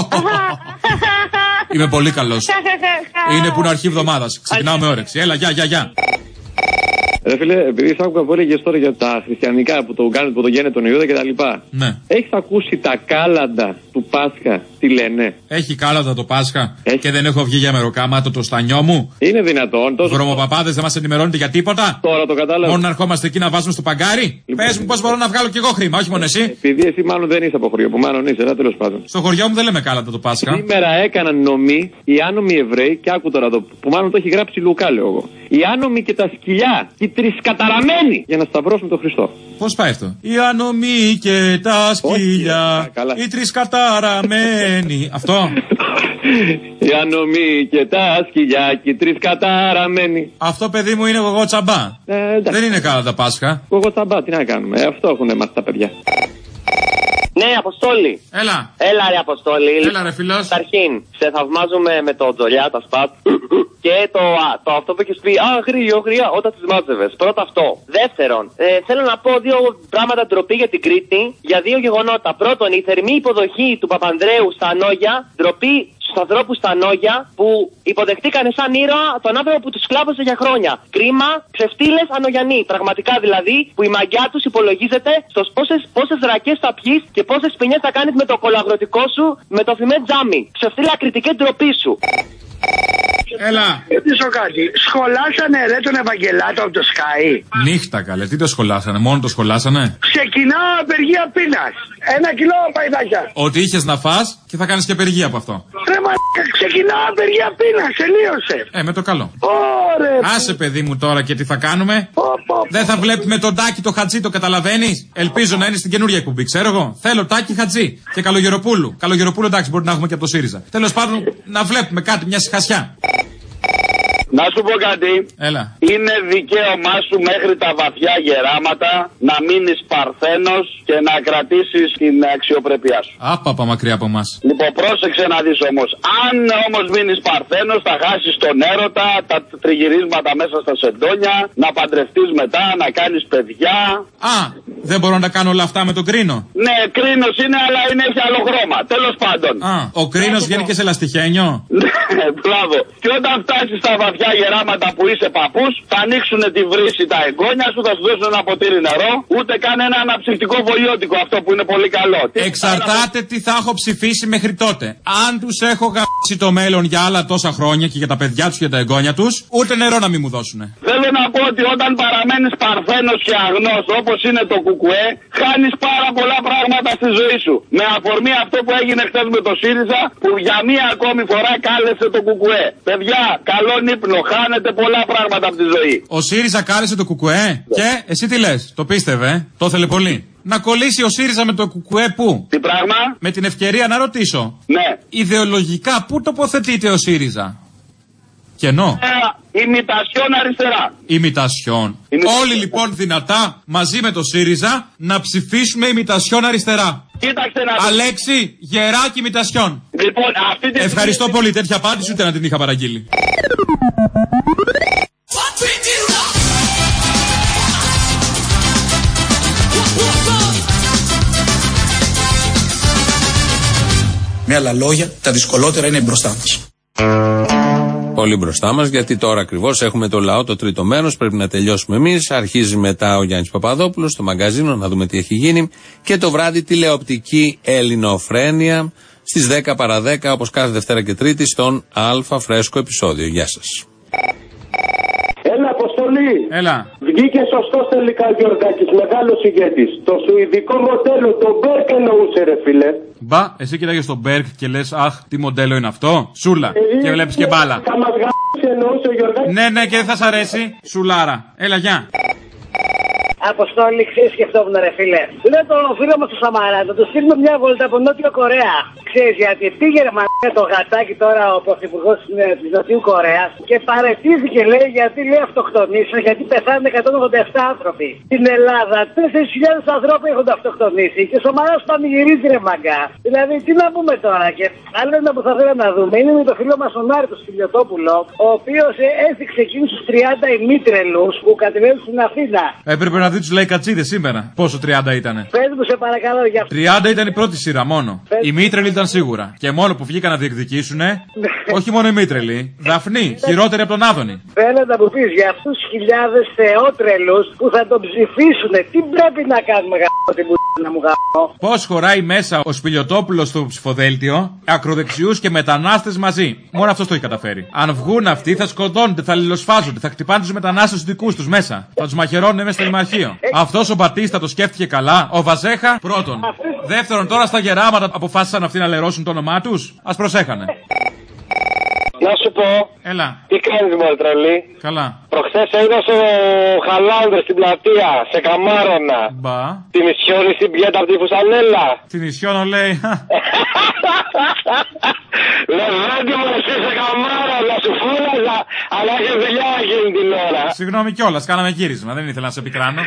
Είμαι πολύ καλός. Είναι που είναι αρχή εβδομάδας. Ξεκινάω με όρεξη. Έλα, γεια. Ρε φίλε, επειδή σ' άκουγα που έλεγες τώρα για τα χριστιανικά που το κάνουν, που το γένε τον Ιούδα κτλ. Ναι. Έχεις ακούσει τα κάλαντα του Πάσχα τι λένε? Έχει κάλαντα το Πάσχα και δεν έχω βγει για μεροκάματο το στανιό μου? Είναι δυνατόν? Βρωμοπαπάδες δεν μας ενημερώνετε για τίποτα? Τώρα το κατάλαβα. Μόνο να ερχόμαστε εκεί να βάζουμε στο παγκάρι? Λοιπόν, πες μου πώς μπορώ να βγάλω κι εγώ χρήμα, όχι μόνο εσύ. Επειδή εσύ μάλλον δεν είσαι από χωριό, που μάλλον είσαι, τέλος πάντων. Στο χωριό μου δεν λέμε κάλαντα το Πάσχα. Σήμερα έκαναν νομή οι άνομοι Εβραίοι, και άκου τώρα εδώ, που μάλλον το έχει γράψει Λουκά, λέω εγώ. Οι άνομοι και τα σκυλιά, οι τρισκαταραμένοι, για να σταυρώσουν τον Χριστό. Πώς πάει αυτό? Οι άνομοι και τα σκυλιά, οι τρισκαταραμένοι. Αυτό. Οι άνομοι και τα σκυλιά, και οι τρισκαταραμένοι. Αυτό, παιδί μου, είναι γογό τσαμπά. Δεν είναι κάλαντα Πάσχα. Γογό τσαμπά, τι να κάνουμε, αυτό έχουν μάθει τα παιδιά. Ναι, Αποστόλη. Έλα ρε Αποστόλη. Έλα ρε φίλος. Καταρχήν, σε θαυμάζουμε με το τζολιά, τα σπατ. Και το αυτό που έχεις πει, γρία, όταν τις μάζευες. Πρώτα αυτό. Δεύτερον, θέλω να πω 2 πράγματα ντροπή για την Κρήτη, για 2 γεγονότα. Πρώτον, η θερμή υποδοχή του Παπανδρέου στα Νόγια, ντροπή στους ανθρώπους στα Νόγια που υποδεχτήκανε σαν ήρωα τον άνθρωπο που τους σκλάβωσε για χρόνια. Κρίμα, ξεφτύλες Ανογιανοί. Πραγματικά δηλαδή, που η μαγιά τους υπολογίζεται στο πόσες ρακές θα πιείς και πόσες ποινιές θα κάνεις με το κολαγρωτικό σου, με το φημέ τζάμι. Ξεφτύλα κριτική ντροπή σου. Έλα. Ρωτήσω κάτι. Σχολάσανε ρε τον Ευαγγελάτο από το Sky? Νύχτα καλέ, τι το σχολάσανε, μόνο το σχολάσανε? Ξεκινάω απεργία πείνας. 1 κιλό παϊδάκια. Ότι είχες να φας και θα κάνεις και απεργία από αυτό. Ρε ξεκινάω απεργία πείνας, τελείωσε. Με το καλό. Ωραία. Άσε παιδί μου τώρα και τι θα κάνουμε? Δεν θα βλέπουμε τον Τάκη το Χατζή, το καταλαβαίνεις? Ελπίζω να είναι στην καινούργια εκπομπή, ξέρω εγώ. Θέλω Τάκη Χατζή και Καλογεροπούλου. Καλογεροπούλου εντάξει, μπορεί να έχουμε και από το ΣΥΡΙΖΑ. Τέλος πάντων να βλέπουμε κάτι, μια σιχασιά. Να σου πω κάτι. Έλα. Είναι δικαίωμά σου μέχρι τα βαθιά γεράματα να μείνεις παρθένος και να κρατήσεις την αξιοπρέπειά σου. Άπαπα μακριά από εμάς. Λοιπόν, πρόσεξε να δεις όμως. Αν όμως μείνεις παρθένος, θα χάσεις τον έρωτα, τα τριγυρίσματα μέσα στα σεντόνια, να παντρευτείς μετά, να κάνεις παιδιά. Δεν μπορώ να κάνω όλα αυτά με τον κρίνο. Ναι, κρίνος είναι, αλλά έχει άλλο χρώμα. Τέλος πάντων. Ο κρίνος βγαίνει και σε λαστιχένιο. Ναι, μπράβο. Και όταν φτάσεις στα βαθιά γεράματα που είσαι παππούς, θα ανοίξουν τη βρύση τα εγγόνια σου, θα σου δώσουν ένα ποτήρι νερό, ούτε καν ένα αναψυκτικό βολιώτικο, αυτό που είναι πολύ καλό. Εξαρτάται τι θα έχω ψηφίσει μέχρι τότε. Αν τους έχω γαμπήσει το μέλλον για άλλα τόσα χρόνια και για τα παιδιά τους και τα εγγόνια τους, ούτε νερό να μην μου δώσουνε. Θέλω να πω ότι όταν παραμένεις παρθένος και αγνός όπως είναι το κουκουέ, χάνεις πάρα πολλά πράγματα στη ζωή σου. Με αφορμή αυτό που έγινε χθες με το ΣΥΡΙΖΑ, που για μία ακόμη φορά κάλεσε το κουκουέ. Παιδιά, καλό ύπνο, χάνετε πολλά πράγματα από τη ζωή. Ο ΣΥΡΙΖΑ κάλεσε το κουκουέ και εσύ τι λες? Το πίστευε, το ήθελε πολύ. Να κολλήσει ο ΣΥΡΙΖΑ με το κουκουέ πού? Τι πράγμα? Με την ευκαιρία να ρωτήσω. Ναι. Ιδεολογικά πού τοποθετείται ο ΣΥΡΙΖΑ? Κενό. Ημιτασιόν αριστερά. Ημιτασιόν. Όλοι λοιπόν δυνατά μαζί με το ΣΥΡΙΖΑ να ψηφίσουμε ημιτασιόν αριστερά. Κοίταξε να... Αλέξη Γεράκη ημιτασιόν. Λοιπόν, αυτή τη... Ευχαριστώ πολύ. Τέτοια απάντηση ούτε να την είχα παραγγείλει. Με άλλα λόγια, τα δυσκολότερα είναι μπροστά μας. Πολύ μπροστά μας, γιατί τώρα ακριβώς έχουμε το λαό, το τρίτο μέρος. Πρέπει να τελειώσουμε εμείς. Αρχίζει μετά ο Γιάννης Παπαδόπουλος στο μαγκαζίνο, να δούμε τι έχει γίνει. Και το βράδυ τηλεοπτική Ελληνοφρένεια στις 10 παρα 10, όπως κάθε Δευτέρα και Τρίτη, στον Αλφα Φρέσκο επεισόδιο. Γεια σας. Έλα, Αποστολή. Έλα. Βγήκε σωστός τελικά Γιωργάκης, μεγάλος ηγέτης. Το σουηδικό μοντέλο, το Μπέρκ εννοούσε, ρε φίλε. Μπα, εσύ κοιτάγες τον Μπέρκ και λες, αχ, τι μοντέλο είναι αυτό. Σούλα. Και βλέπεις και μπάλα. Θα μας γράψει εννοούσε ο Γιωργάκης. Ναι, και δεν θα σ' αρέσει. Σουλάρα. Έλα, γεια. Αποστόλη, ξέρεις, σκεφτόμουν, ρε φίλε. Λέω το φίλο μας του Σαμαρά, να του στείλουμε μια βόλτα από Νότιο Κορέα. Ξέρεις, γιατί πήγαινε με το γατάκι τώρα ο πρωθυπουργός της Νοτιού Κορέας και παραιτήθηκε, λέει, γιατί λέει αυτοκτονήσεων, γιατί πεθάνουν 187 άνθρωποι. Στην Ελλάδα 4.000 ανθρώποι έχουν αυτοκτονήσει και ο Σαμαράς πανηγυρίζει, ρε μαγκά. Δηλαδή, τι να πούμε τώρα. Και άλλο ένα που θα θέλω να δούμε είναι με το φίλο μας τον Άρη, τον Σπηλιοτόπουλο, ο οποίος έθιξε εκείνους τους 30 ημίτρελους που κατεβαίνουν στην Αθήνα. Έπρεπε να δει τους λαϊκατσίδες σήμερα. Πόσο 30 ήτανε. Πες μου, σε παρακαλώ, για αυτό. 30 ήταν η πρώτη σειρά μόνο. Οι μήτρελοι ήταν σίγουρα. Και μόνο που βγήκαν να διεκδικήσουνε, όχι μόνο οι μήτρελοι. Δαφνή, χειρότερη από τον Άδωνη. Θέλω να μου πεις για αυτούς χιλιάδες θεότρελους που θα τον ψηφίσουνε, τι πρέπει να κάνουμε γαμπό την να μου γαμπό. Πώς χωράει μέσα ο Σπηλιοτόπουλος στο ψηφοδέλτιο, ακροδεξιούς και μετανάστες μαζί. Μόνο αυτός το έχει καταφέρει. Αν βγουν αυτοί θα σκοτώνονται, θα λιλοσφάζονται, θα χτυπάνε τους μετανάστες τους δικούς τους μέσα. Θα τους μαχαιρώνουν μέσα στο λιμαρχείο. Αυτός ο Μπατίστα το σκέφτηκε καλά. Ο Βαζέχα, πρώτον. Δεύτερον, τώρα στα γεράματα αποφάσισαν αυτοί να λερώσουν το όνομά τους. Ας προσέχανε. Να σου πω. Έλα. Τι κάνεις, μωρέ τρελή. Καλά. Προχθές είδα στο Χαλάνδρε στην πλατεία, σε Καμάρωνα. Μπα. Την Ισιώνη στην πιέτα από τη Φουσανέλα. Την Ισιώνο λέει. Λεβέντη μου, εσύ σε Καμάρωνα, σου φούλαζα, αλλά έχει δουλειά εκείνη την ώρα. Συγγνώμη κιόλας, κάναμε γύρισμα, δεν ήθελα να σε πικράνω.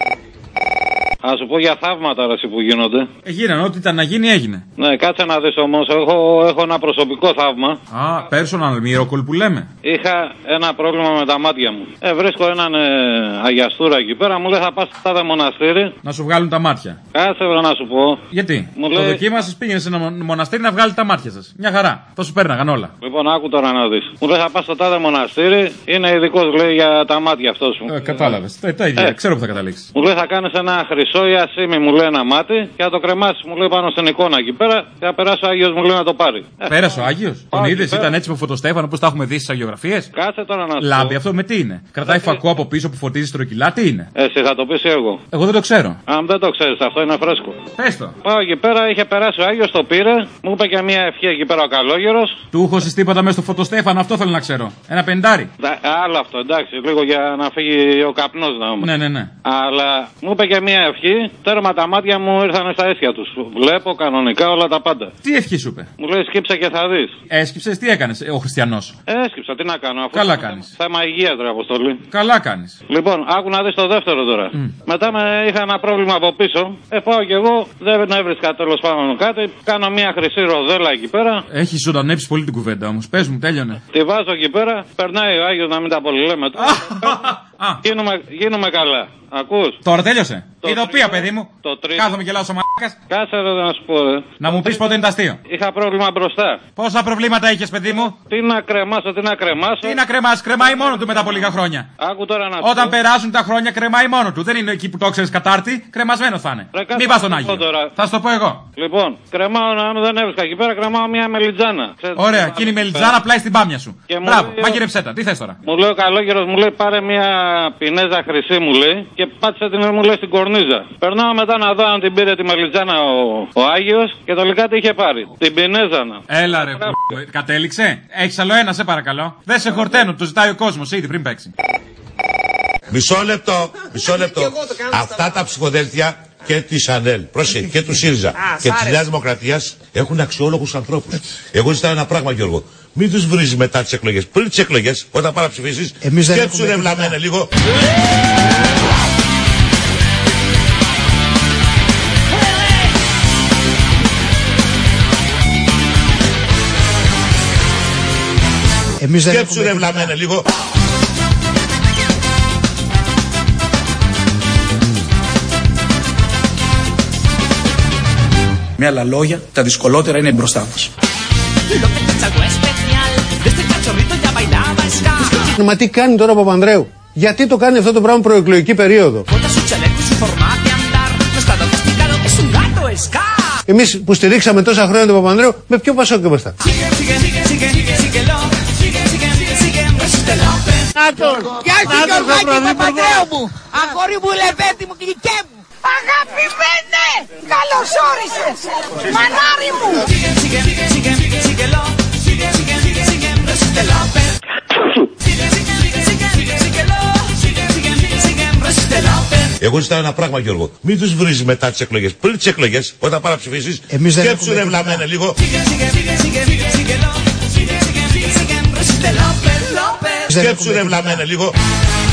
Να σου πω για θαύματα ρε, που γίνονται. Γίνανε, ό,τι ήταν να γίνει έγινε. Ναι, κάτσε να δεις όμως, έχω ένα προσωπικό θαύμα. Α, personal miracle που λέμε. Είχα ένα πρόβλημα με τα μάτια μου. Βρίσκω έναν αγιαστούρα εκεί πέρα, μου λέει θα πας στο τάδε μοναστήρι. Να σου βγάλουν τα μάτια. Κάτσε να σου πω. Γιατί? Μου το δοκίμασες, πήγαινε σε ένα μοναστήρι να βγάλει τα μάτια σας. Μια χαρά. Θα σου πέρναγαν όλα. Λοιπόν, άκου τώρα να δεις. Μου λέει θα πας στο τάδε μοναστήρι, είναι ειδικός λέει για τα μάτια αυτός μου. Κατάλαβες. Τα ίδια, ξέρω που θα καταλήξεις. Μου λέει θα κάνεις ένα χρυσό ή ασήμι, μου λέει ένα μάτι και θα το κρεμάσεις, μου λέει πάνω στην εικόνα εκεί πέρα και θα περάσει ο Άγιος, μου λέει να το πάρει. Πέρασε ο Άγιος. Τον είδες, ήταν έτσι με φωτοστέφανο όπως τα έχουμε δει στις αγιογραφίες. Κάτσε τώρα να σου λάμπει, αυτό με τι είναι? Κρατάει φακό από πίσω που φωτίζει στρογγυλά, τι είναι? Εσύ θα το πεις εγώ. Εγώ δεν το ξέρω. Αν δεν το ξέρεις, αυτό είναι φρέσκο. Πες το. Πάω εκεί πέρα, είχε περάσει ο Άγιος, το πήρε, μου είπε και μια ευχή εκεί πέρα ο καλόγερος. Του έχωσες τίποτα μέσα στο φωτοστέφανο, αυτό θέλω να ξέρω. Ένα πεντάρι. Άλλο αυτό, εντάξει, λίγο για να φύγει ο καπνός να μου. Ναι. Αλλά μου είπε και μια ευχή, τέρμα τα μάτια μου ήρθαν στα αίσια τους. Βλέπω κανονικά όλα τα πάντα. Τι ευχή σου είπε? Μου λέει σκύψε και θα δεις. Έσκυψες, τι έκανες ο χριστιανός? Έσκυψα, τι να κάνω. Αφού καλά κάνεις. Θέμα υγείας, ρε Αποστολή. Καλά κάνεις. Λοιπόν, άκου να δεις το δεύτερο τώρα. Μετά είχα ένα πρόβλημα από πίσω. Πάω κι εγώ, δεν έβρισκα τέλος πάντων κάτι. Κάνω μια χρυσή ροδέλα εκεί πέρα. Έχει ζωντανέψει πολύ την κουβέντα όμως. Πες μου, τέλειωνε. Τη βάζω εκεί πέρα, περνάει ο Άγιος να μην τα πολυλέμε τώρα. Γίνομαι καλά. Ακούς. Τώρα τέλειωσε. Ειδοποία, παιδί μου. Κάθομαι και λάω στο μαλάκας. Κάτσε να σου πω, να μου πεις πότε είναι το αστείο. Είχα πρόβλημα μπροστά. Πόσα προβλήματα είχες, παιδί μου? Τι να κρεμάσω. Τι να κρεμάσεις, κρεμάει μόνο του μετά από λίγα χρόνια. Άκου τώρα να όταν περάσουν τα χρόνια, κρεμάει μόνο του. Δεν είναι εκεί που το ξέρεις κατάρτι, κρεμασμένο θα είναι. Μην πας στον Άγιο. Θα σου το πω εγώ. Λοιπόν, κρεμάω, αν δεν έβρισκα εκεί πέρα, κρεμάω μια μελιτζάνα. Ωραία, εκείνη η μελιτζάνα πλάι στην πάμια σου. Μπράβο, μαγειρεψέ τα. Τι θες τώρα? Μου λέει ο καλόγερος, μου λέει πάρε μια πινέζα χρυσή, μου λέει, και πάτησε την μου λέει στην κορνίζα. Περνάω μετά να δω αν την πήρε τη μελιτζάνα ο Άγιος και τελικά τι είχε πάρει. Την πινέζανα. Έλα ρε, κατέληξε. Έχεις άλλο ένα, σε παρακαλώ. Δεν σε χορταίνουν, το ζητάει ο κόσμος ήδη πριν παίξει. Μισό λεπτό. Αυτά τα ψηφοδέλτια και τη ΑΝΕΛ, πρόσεχε, και του ΣΥΡΙΖΑ και τη Νέα Δημοκρατία έχουν αξιόλογους ανθρώπους. Εγώ ζητάω ένα πράγμα, Γιώργο. Μην τους βρίζεις μετά τις εκλογές. Πριν τις εκλογές, όταν παραψηφίσεις, σκέψου ρε βλαμμένε λίγο. Σκέψου ρε βλαμμένε λίγο. Με άλλα λόγια, τα δυσκολότερα είναι μπροστά μας. Μα τι κάνει τώρα ο Παπανδρέου? Γιατί το κάνει αυτό το πράγμα προεκλογική περίοδο? Εμείς που στηρίξαμε τόσα χρόνια τον Παπανδρέου, με ποιο Πασόκ είμαστε? Γεια σου Γιωργάκη Παπανδρέου μου, αγόρι μου, λεβέντη μου, γλυκέ μου. Αγαπημένε, καλώς όρισες, μανάρι μου. Εγώ ζητάω ένα πράγμα, Γιώργο. Μην τους βρίζεις μετά τις εκλογές. Πριν τις εκλογές, όταν παραψηφίσεις, σκέψου ρε βλαμμένε λίγο. Σκέψου ρε βλαμμένε λίγο.